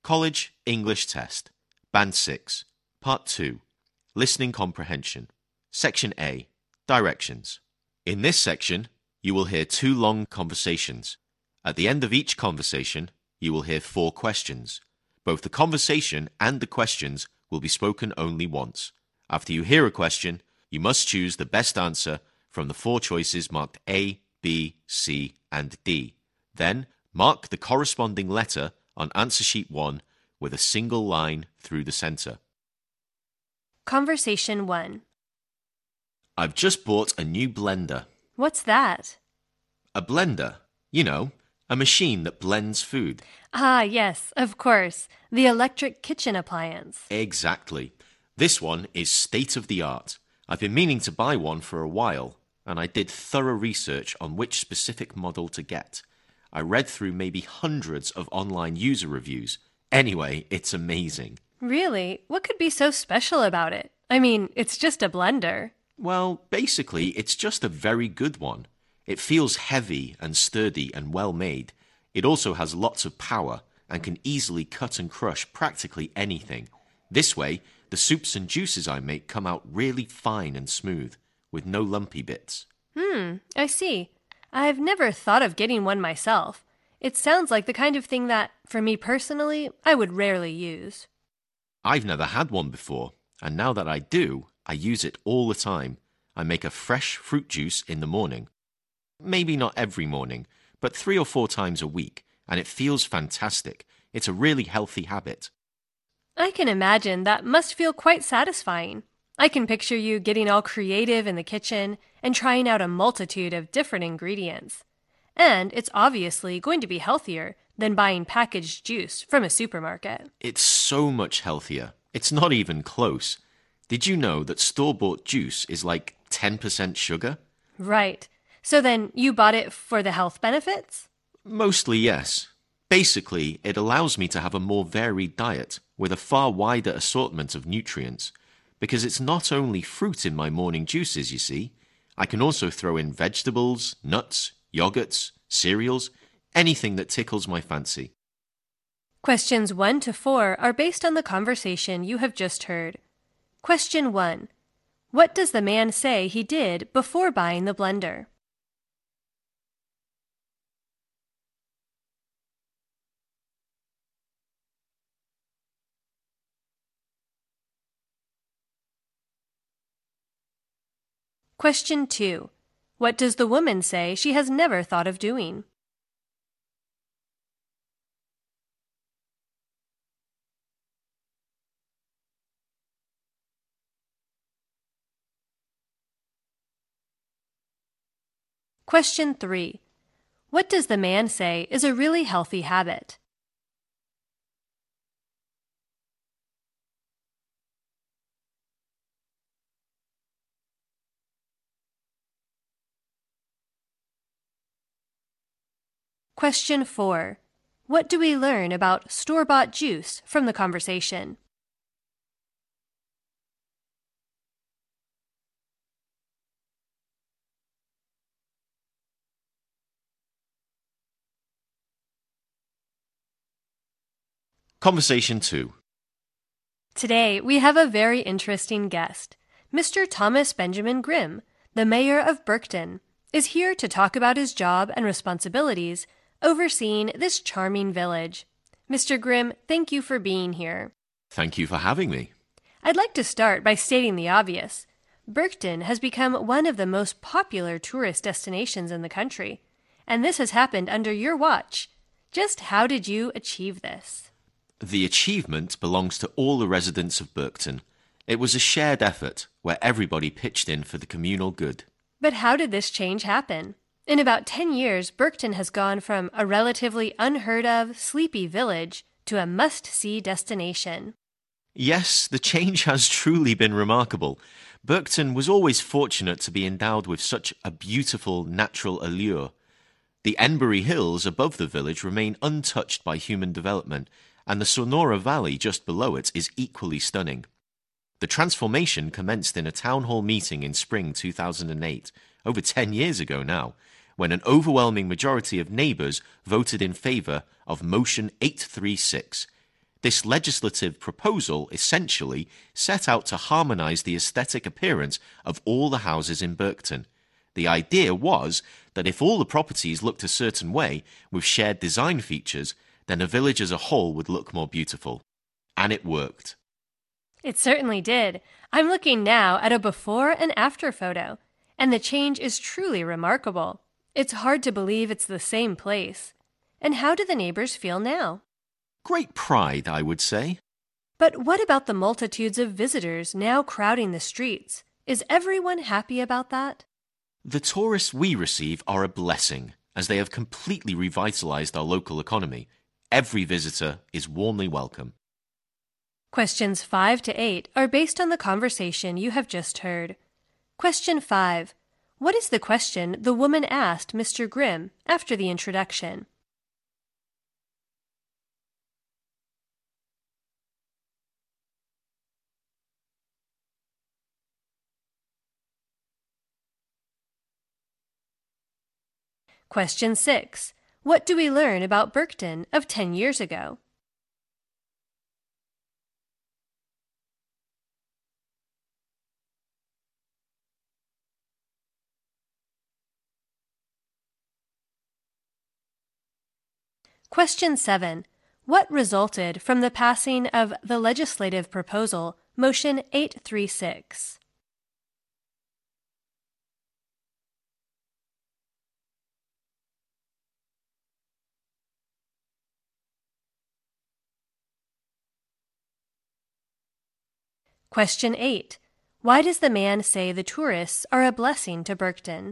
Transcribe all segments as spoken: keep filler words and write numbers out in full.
College English Test, Band six, Part two, Listening Comprehension, Section A, Directions. In this section, you will hear two long conversations. At the end of each conversation, you will hear four questions. Both the conversation and the questions will be spoken only once. After you hear a question, you must choose the best answer from the four choices marked A, B, C, and D. Then, mark the corresponding letter on answer sheet one with a single line through the center. Conversation one. I've just bought a new blender. What's that? A blender, you know, a machine that blends food. Ah, yes, of course. The electric kitchen appliance. Exactly. This one is state-of-the-art. I've been meaning to buy one for a while, and I did thorough research on which specific model to get. I read through maybe hundreds of online user reviews. Anyway, it's amazing. Really? What could be so special about it? I mean, it's just a blender. Well, basically, it's just a very good one. It feels heavy and sturdy and well made. It also has lots of power and can easily cut and crush practically anything. This way, the soups and juices I make come out really fine and smooth, with no lumpy bits. Hmm, I see. I've never thought of getting one myself. It sounds like the kind of thing that, for me personally, I would rarely use. I've never had one before, and now that I do, I use it all the time. I make a fresh fruit juice in the morning. Maybe not every morning, but three or four times a week, and it feels fantastic. It's a really healthy habit. I can imagine that must feel quite satisfying. I can picture you getting all creative in the kitchen and trying out a multitude of different ingredients. And it's obviously going to be healthier than buying packaged juice from a supermarket. It's so much healthier. It's not even close. Did you know that store-bought juice is like ten percent sugar? Right. So then you bought it for the health benefits? Mostly, yes. Basically, it allows me to have a more varied diet with a far wider assortment of nutrients. Because it's not only fruit in my morning juices, you see. I can also throw in vegetables, nuts, yogurts, cereals, anything that tickles my fancy. Questions one to four are based on the conversation you have just heard. Question one. What does the man say he did before buying the blender? Question two. What does the woman say she has never thought of doing? Question three. What does the man say is a really healthy habit? Question four. What do we learn about store-bought juice from the conversation? Conversation two. Today, we have a very interesting guest. Mister Thomas Benjamin Grimm, the mayor of Burkton, is here to talk about his job and responsibilities overseeing this charming village. Mister Grimm, thank you for being here. Thank you for having me. I'd like to start by stating the obvious. Burkton has become one of the most popular tourist destinations in the country, and this has happened under your watch. Just how did you achieve this? The achievement belongs to all the residents of Burkton. It was a shared effort where everybody pitched in for the communal good. But how did this change happen? In about ten years, Burkton has gone from a relatively unheard-of, sleepy village to a must-see destination. Yes, the change has truly been remarkable. Burkton was always fortunate to be endowed with such a beautiful natural allure. The Enbury Hills above the village remain untouched by human development, and the Sonora Valley just below it is equally stunning. The transformation commenced in a town hall meeting in spring two thousand eight, over ten years ago now, when an overwhelming majority of neighbours voted in favour of Motion eight three six. This legislative proposal essentially set out to harmonize the aesthetic appearance of all the houses in Berkton. The idea was that if all the properties looked a certain way with shared design features, then a village as a whole would look more beautiful. And it worked. It certainly did. I'm looking now at a before and after photo, and the change is truly remarkable. It's hard to believe it's the same place. And how do the neighbors feel now? Great pride, I would say. But what about the multitudes of visitors now crowding the streets? Is everyone happy about that? The tourists we receive are a blessing, as they have completely revitalized our local economy. Every visitor is warmly welcome. Questions five to eight are based on the conversation you have just heard. Question five. What is the question the woman asked Mister Grimm after the introduction? Question six. What do we learn about Berkton of ten years ago? Question seven. What resulted from the passing of the legislative proposal, Motion eight thirty-six? Question eight. Why does the man say the tourists are a blessing to Berkton?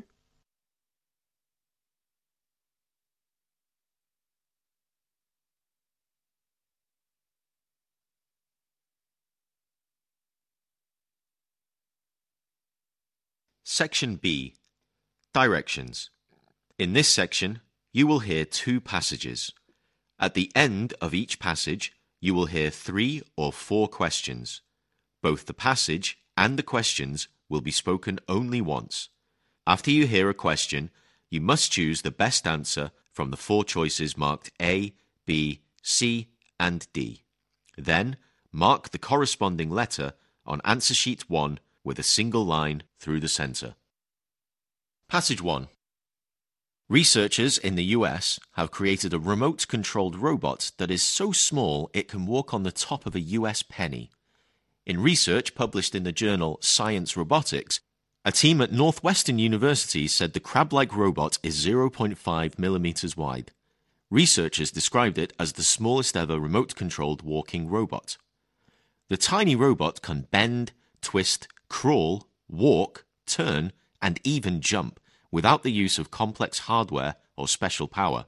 Section B. Directions. In this section, you will hear two passages. At the end of each passage, you will hear three or four questions. Both the passage and the questions will be spoken only once. After you hear a question, you must choose the best answer from the four choices marked A, B, C, and D. Then, mark the corresponding letter on answer sheet one with a single line through the center. Passage one. Researchers in the U S have created a remote-controlled robot that is so small it can walk on the top of a U S penny. In research published in the journal Science Robotics, a team at Northwestern University said the crab-like robot is zero point five millimeters wide. Researchers described it as the smallest ever remote-controlled walking robot. The tiny robot can bend, twist, crawl, walk, turn, and even jump without the use of complex hardware or special power.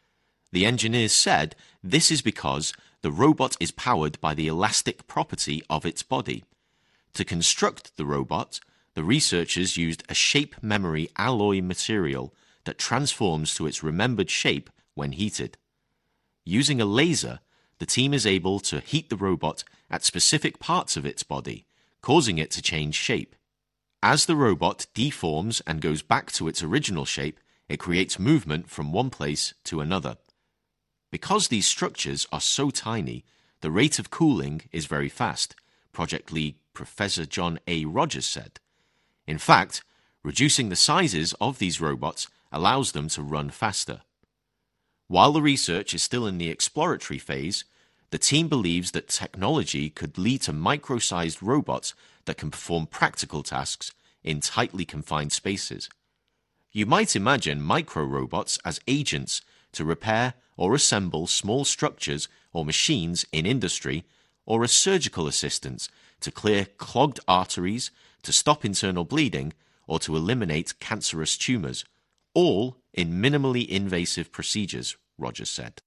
The engineers said this is because the robot is powered by the elastic property of its body. To construct the robot, the researchers used a shape memory alloy material that transforms to its remembered shape when heated. Using a laser, the team is able to heat the robot at specific parts of its body, causing it to change shape. As the robot deforms and goes back to its original shape, it creates movement from one place to another. Because these structures are so tiny, the rate of cooling is very fast, Project Lead Professor John A. Rogers said. In fact, reducing the sizes of these robots allows them to run faster. While the research is still in the exploratory phase, the team believes that technology could lead to micro-sized robots that can perform practical tasks in tightly confined spaces. You might imagine micro-robots as agents to repair or assemble small structures or machines in industry, or as surgical assistants to clear clogged arteries, to stop internal bleeding, or to eliminate cancerous tumors, all in minimally invasive procedures, Rogers said.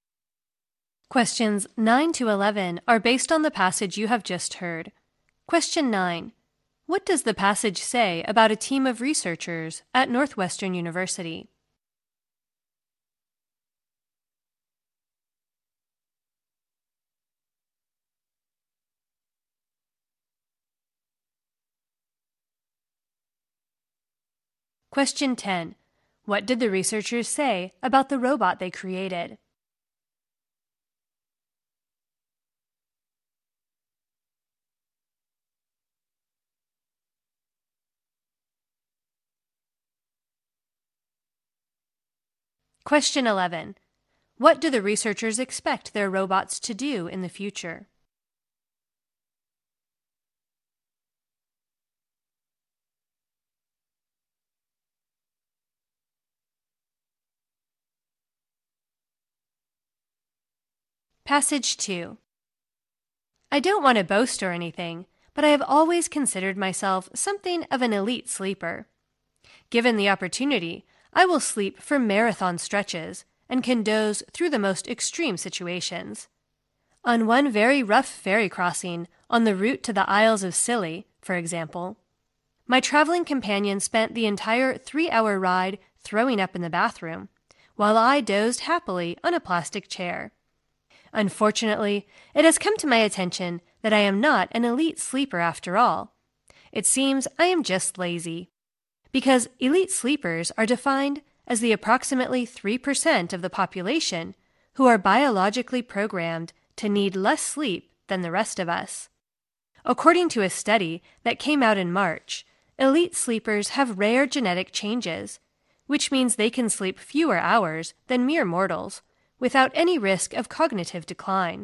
Questions nine to eleven are based on the passage you have just heard. Question nine. What does the passage say about a team of researchers at Northwestern University? Question ten. What did the researchers say about the robot they created? Question eleven. What do the researchers expect their robots to do in the future? Passage two. I don't want to boast or anything, but I have always considered myself something of an elite sleeper. Given the opportunity, I will sleep for marathon stretches and can doze through the most extreme situations. On one very rough ferry crossing on the route to the Isles of Scilly, for example, my traveling companion spent the entire three-hour ride throwing up in the bathroom, while I dozed happily on a plastic chair. Unfortunately, it has come to my attention that I am not an elite sleeper after all. It seems I am just lazy. Because elite sleepers are defined as the approximately three percent of the population who are biologically programmed to need less sleep than the rest of us. According to a study that came out in March, elite sleepers have rare genetic changes, which means they can sleep fewer hours than mere mortals, without any risk of cognitive decline.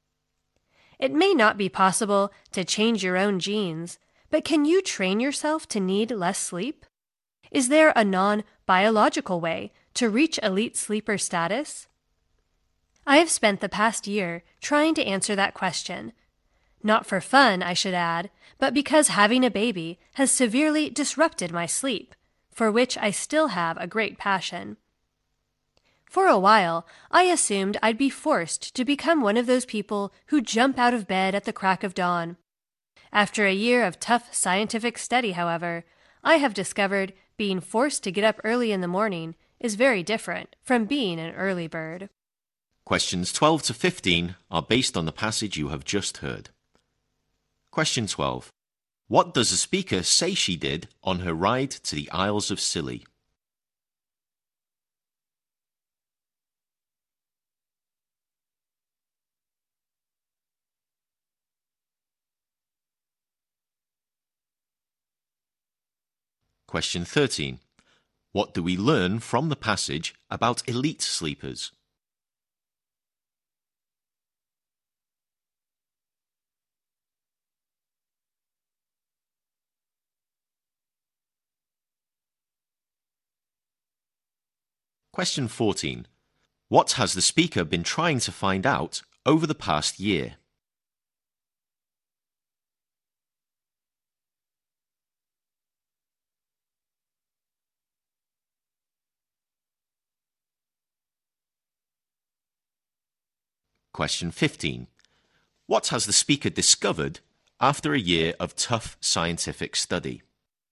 It may not be possible to change your own genes, but can you train yourself to need less sleep? Is there a non-biological way to reach elite sleeper status? I have spent the past year trying to answer that question. Not for fun, I should add, but because having a baby has severely disrupted my sleep, for which I still have a great passion. For a while, I assumed I'd be forced to become one of those people who jump out of bed at the crack of dawn. After a year of tough scientific study, however, I have discovered being forced to get up early in the morning is very different from being an early bird. Questions twelve to fifteen are based on the passage you have just heard. Question twelve. What does the speaker say she did on her ride to the Isles of Scilly? Question thirteen. What do we learn from the passage about elite sleepers? Question fourteen. What has the speaker been trying to find out over the past year? Question fifteen. What has the speaker discovered after a year of tough scientific study?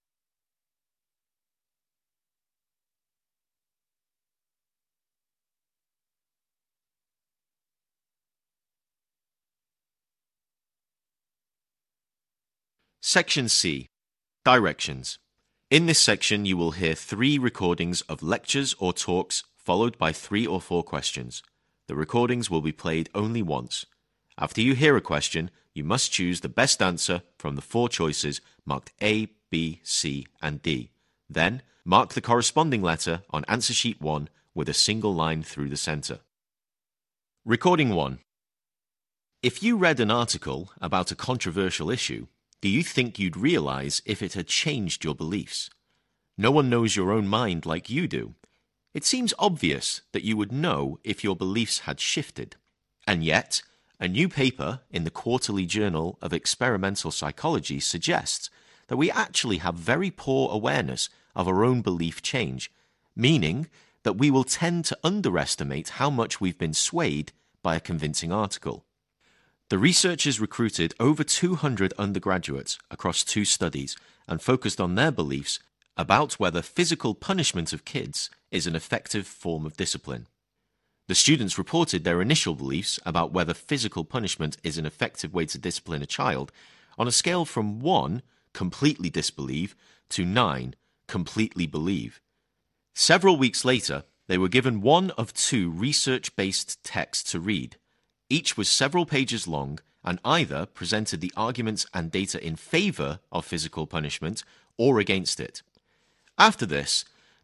Section C. Directions. In this section, you will hear three recordings of lectures or talks followed by three or four questions. The recordings will be played only once. After you hear a question, you must choose the best answer from the four choices marked A, B, C, and D. Then, mark the corresponding letter on answer sheet one with a single line through the center. Recording one. If you read an article about a controversial issue, do you think you'd realize if it had changed your beliefs? No one knows your own mind like you do. It seems obvious that you would know if your beliefs had shifted. And yet, a new paper in the Quarterly Journal of Experimental Psychology suggests that we actually have very poor awareness of our own belief change, meaning that we will tend to underestimate how much we've been swayed by a convincing article. The researchers recruited over two hundred undergraduates across two studies and focused on their beliefs about whether physical punishment of kids is an effective form of discipline. The students reported their initial beliefs about whether physical punishment is an effective way to discipline a child on a scale from one, completely disbelieve, to nine, completely believe. Several weeks later, they were given one of two research-based texts to read. Each was several pages long and either presented the arguments and data in favor of physical punishment or against it. After this,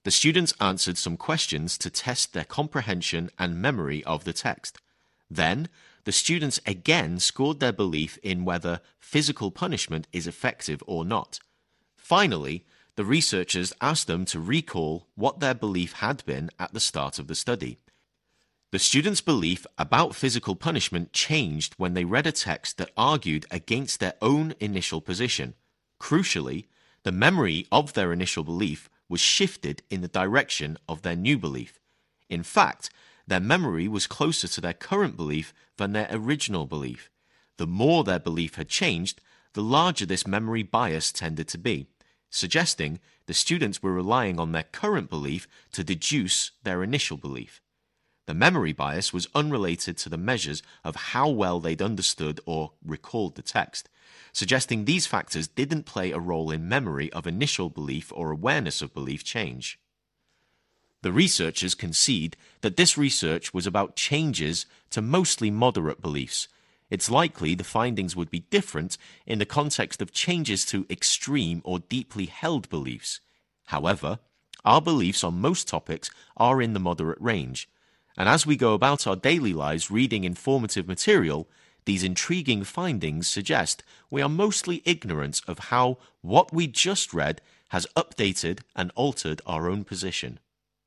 The students answered some questions to test their comprehension and memory of the text. Then, the students again scored their belief in whether physical punishment is effective or not. Finally, the researchers asked them to recall what their belief had been at the start of the study. The students' belief about physical punishment changed when they read a text that argued against their own initial position. Crucially, the memory of their initial belief was shifted in the direction of their new belief. In fact, their memory was closer to their current belief than their original belief. The more their belief had changed, the larger this memory bias tended to be, suggesting the students were relying on their current belief to deduce their initial belief. The memory bias was unrelated to the measures of how well they'd understood or recalled the text, suggesting these factors didn't play a role in memory of initial belief or awareness of belief change. The researchers concede that this research was about changes to mostly moderate beliefs. It's likely the findings would be different in the context of changes to extreme or deeply held beliefs. However, our beliefs on most topics are in the moderate range. And as we go about our daily lives reading informative material, these intriguing findings suggest we are mostly ignorant of how what we just read has updated and altered our own position.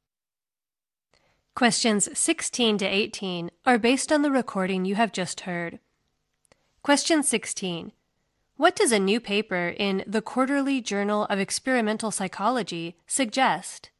Questions sixteen to eighteen are based on the recording you have just heard. Question sixteen. What does a new paper in the Quarterly Journal of Experimental Psychology suggest?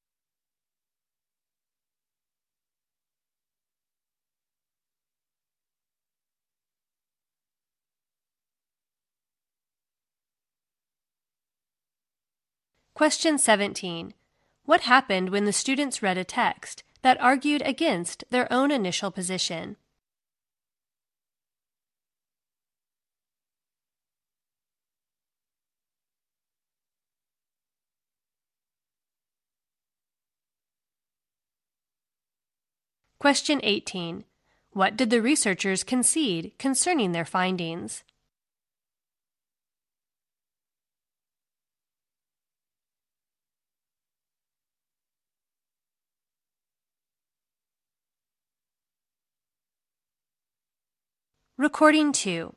Question seventeen. What happened when the students read a text that argued against their own initial position? Question eighteen. What did the researchers concede concerning their findings? Recording two.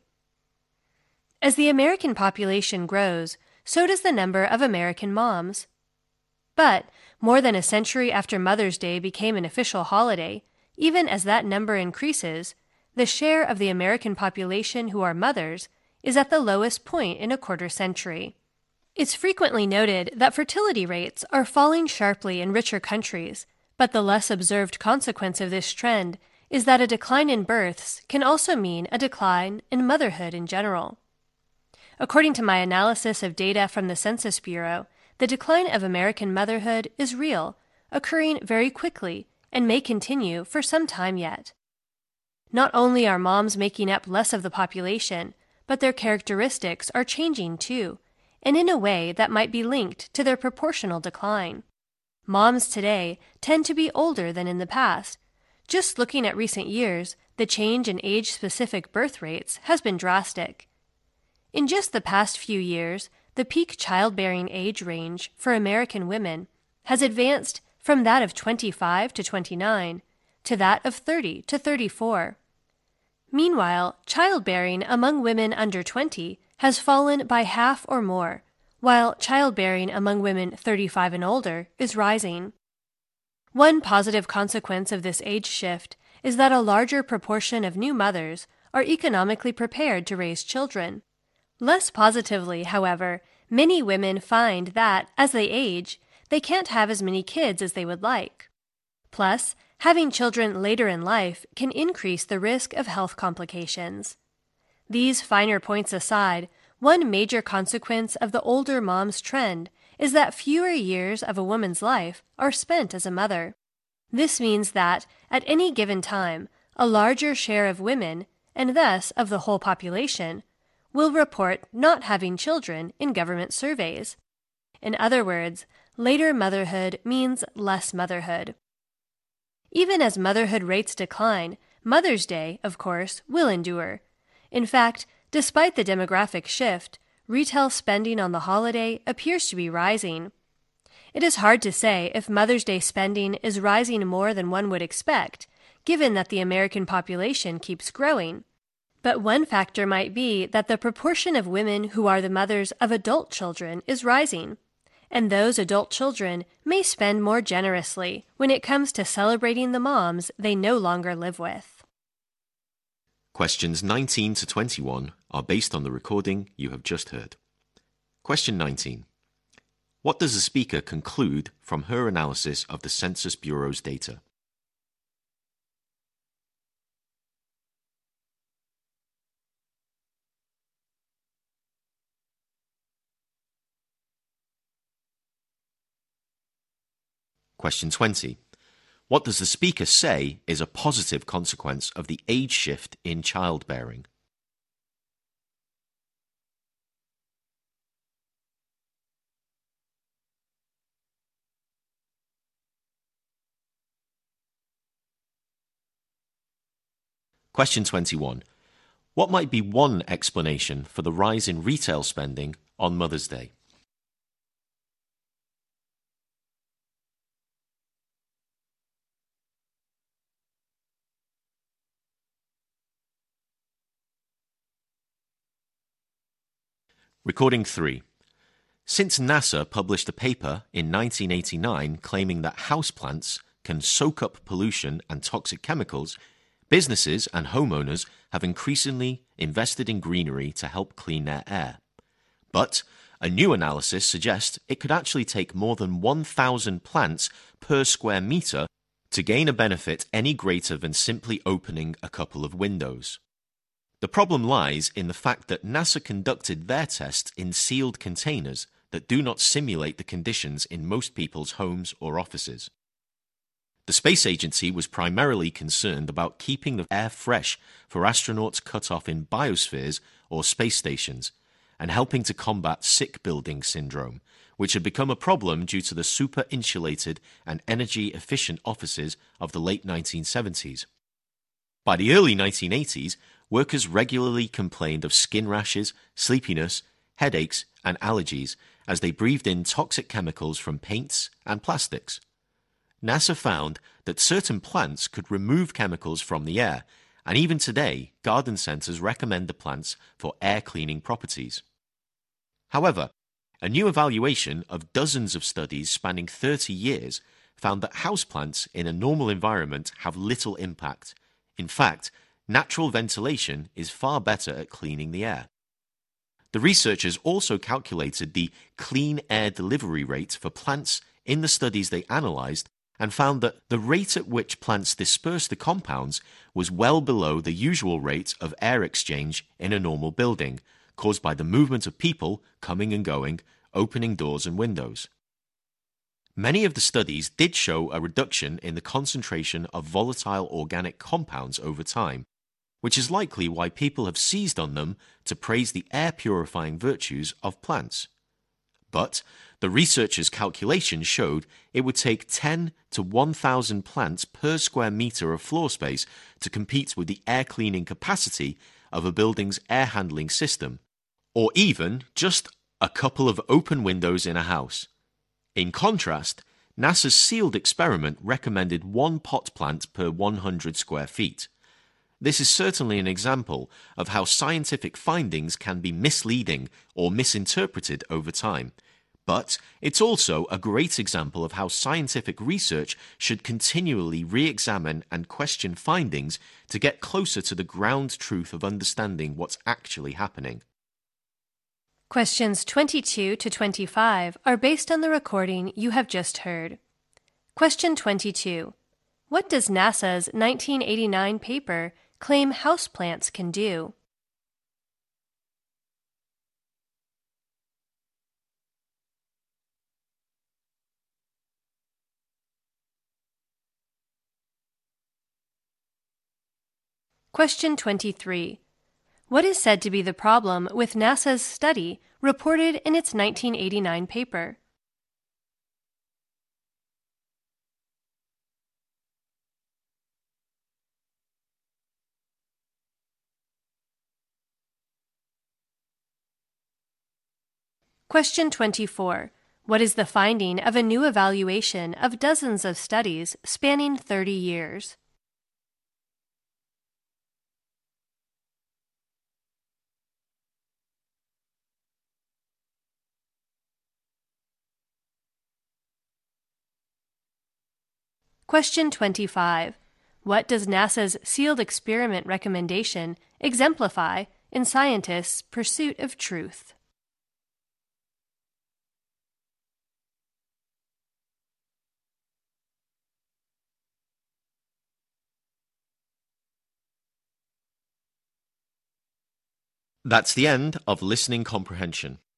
As the American population grows, so does the number of American moms. But, more than a century after Mother's Day became an official holiday, even as that number increases, the share of the American population who are mothers is at the lowest point in a quarter century. It's frequently noted that fertility rates are falling sharply in richer countries, but the less observed consequence of this trend is that a decline in births can also mean a decline in motherhood in general. According to my analysis of data from the Census Bureau, the decline of American motherhood is real, occurring very quickly, and may continue for some time yet. Not only are moms making up less of the population, but their characteristics are changing too, and in a way that might be linked to their proportional decline. Moms today tend to be older than in the past. Just looking at recent years, the change in age-specific birth rates has been drastic. In just the past few years, the peak childbearing age range for American women has advanced from that of twenty-five to twenty-nine to that of thirty to thirty-four. Meanwhile, childbearing among women under twenty has fallen by half or more, while childbearing among women thirty-five and older is rising. One positive consequence of this age shift is that a larger proportion of new mothers are economically prepared to raise children. Less positively, however, many women find that, as they age, they can't have as many kids as they would like. Plus, having children later in life can increase the risk of health complications. These finer points aside, one major consequence of the older mom's trend is that fewer years of a woman's life are spent as a mother. This means that, at any given time, a larger share of women, and thus of the whole population, will report not having children in government surveys. In other words, later motherhood means less motherhood. Even as motherhood rates decline, Mother's Day, of course, will endure. In fact, despite the demographic shift, retail spending on the holiday appears to be rising. It is hard to say if Mother's Day spending is rising more than one would expect, given that the American population keeps growing. But one factor might be that the proportion of women who are the mothers of adult children is rising, and those adult children may spend more generously when it comes to celebrating the moms they no longer live with. Questions nineteen to twenty-one are based on the recording you have just heard. Question nineteen. What does the speaker conclude from her analysis of the Census Bureau's data? Question twenty. What does the speaker say is a positive consequence of the age shift in childbearing? Question twenty-one. What might be one explanation for the rise in retail spending on Mother's Day? Recording three. Since NASA published a paper in nineteen eighty-nine claiming that houseplants can soak up pollution and toxic chemicals, businesses and homeowners have increasingly invested in greenery to help clean their air. But a new analysis suggests it could actually take more than one thousand plants per square meter to gain a benefit any greater than simply opening a couple of windows. The problem lies in the fact that NASA conducted their tests in sealed containers that do not simulate the conditions in most people's homes or offices. The space agency was primarily concerned about keeping the air fresh for astronauts cut off in biospheres or space stations, and helping to combat sick building syndrome, which had become a problem due to the super-insulated and energy-efficient offices of the late nineteen seventies. By the early nineteen eighties, workers regularly complained of skin rashes, sleepiness, headaches, and allergies as they breathed in toxic chemicals from paints and plastics. NASA found that certain plants could remove chemicals from the air, and even today, garden centers recommend the plants for air cleaning properties. However, a new evaluation of dozens of studies spanning thirty years found that houseplants in a normal environment have little impact. In fact, natural ventilation is far better at cleaning the air. The researchers also calculated the clean air delivery rate for plants in the studies they analyzed and found that the rate at which plants disperse the compounds was well below the usual rate of air exchange in a normal building, caused by the movement of people coming and going, opening doors and windows. Many of the studies did show a reduction in the concentration of volatile organic compounds over time, which is likely why people have seized on them to praise the air-purifying virtues of plants. But the researchers' calculations showed it would take ten to one thousand plants per square meter of floor space to compete with the air cleaning capacity of a building's air handling system, or even just a couple of open windows in a house. In contrast, NASA's sealed experiment recommended one pot plant per one hundred square feet. This is certainly an example of how scientific findings can be misleading or misinterpreted over time. But it's also a great example of how scientific research should continually re-examine and question findings to get closer to the ground truth of understanding what's actually happening. Questions twenty-two to twenty-five are based on the recording you have just heard. Question twenty-two. What does NASA's nineteen eighty-nine paper claim houseplants can do? Question twenty-three. What is said to be the problem with NASA's study reported in its nineteen eighty-nine paper? Question twenty-four. What is the finding of a new evaluation of dozens of studies spanning thirty years? Question twenty-five. What does NASA's sealed experiment recommendation exemplify in scientists' pursuit of truth? That's the end of listening comprehension.